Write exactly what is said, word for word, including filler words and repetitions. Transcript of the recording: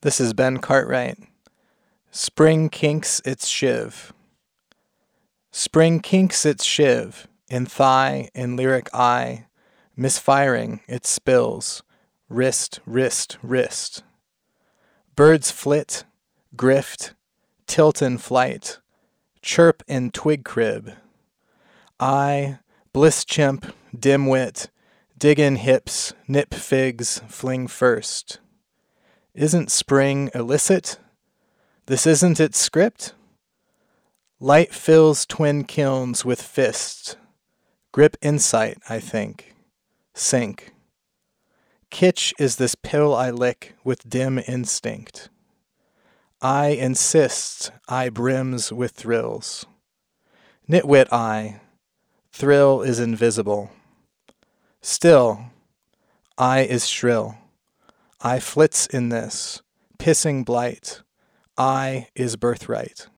This is Ben Cartwright. Spring kinks its shiv. Spring kinks its shiv, in thigh, in lyric eye, misfiring, it spills, wrist, wrist, wrist. Birds flit, grift, tilt in flight, chirp in twig crib. I, bliss chimp, dimwit, dig in hips, nip figs, fling first. Isn't spring illicit? This isn't its script? Light fills twin kilns with fists. Grip insight, I think. Sink. Kitsch is this pill I lick with dim instinct. I insist, I brims with thrills. Nitwit I, thrill is invisible. Still, I is shrill. I flits in this, pissing blight. I is birthright.